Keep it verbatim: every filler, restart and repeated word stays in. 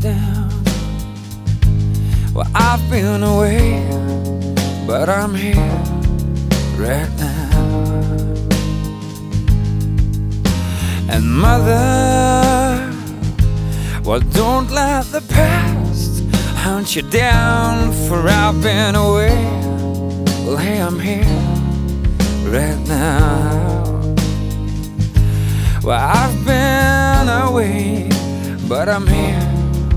down. Well, I've been away, but I'm here right now. And mother, well, don't let the past hunt you down, for I've been away. Well, hey, I'm here right now. Well, I've been away, but I'm here